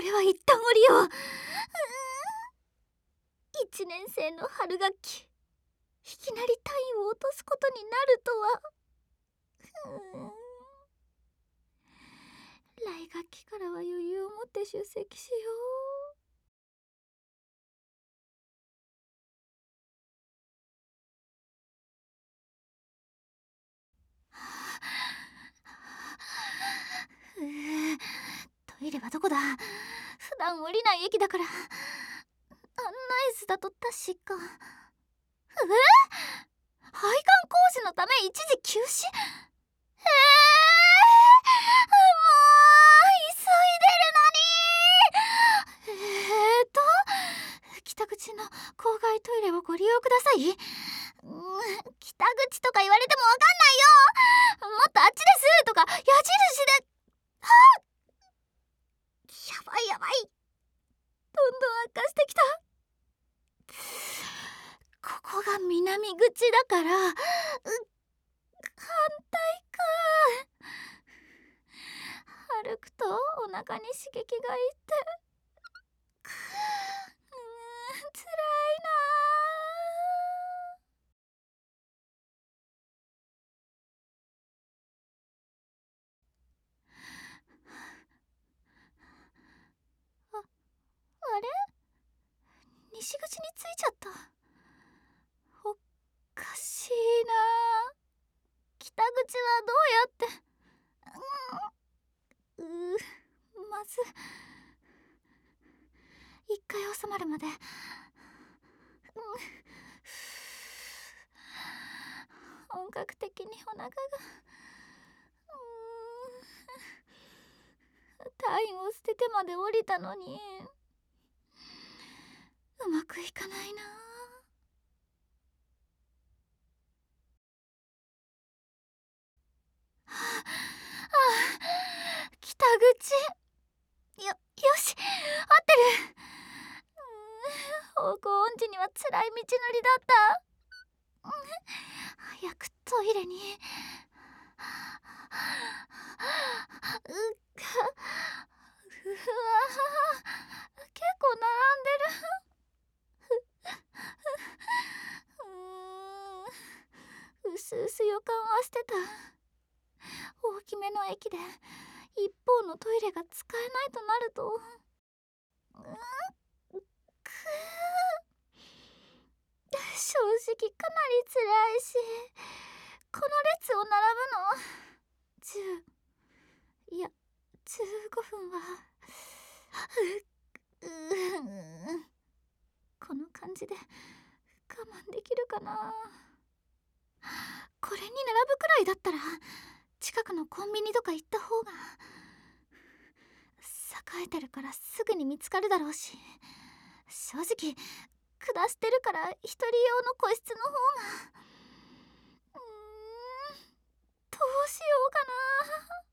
れは一旦降りよう。1年生の春学期、いきなり単位を落とすことになるとは。来学期からは余裕を持って出席しよう。トイレはどこだ。普段降りない駅だから。案内図だと確か。配管工事のため一時休止。もう急いでるのに。北口の校外トイレをご利用ください。北口とか言われてもわかんないよ。もっとあっちですとか矢印で。やばいやばい、どんどん悪化してきた。ここが南口だから反対か。歩くとお腹に刺激がいってつらいな。あれ、西口に着いちゃった。おかしいな。北口はどうやって。まず一回収まるまで。本格的にお腹が。単位を捨ててまで降りたのにうまくいかないな。北口。よし、合ってる。方向音痴には辛い道のりだった。早くトイレに。うわ、結構並んでる。うすうす予感はしてた。大きめの駅で一方のトイレが使えないとなると。正直かなり辛いし、この列を並ぶの10、いや15分はこの感じで我慢できるかな。これに並ぶくらいだったら近くのコンビニとか行った方が栄えてるからすぐに見つかるだろうし、正直下してるから一人用の個室の方が。どうしようかな。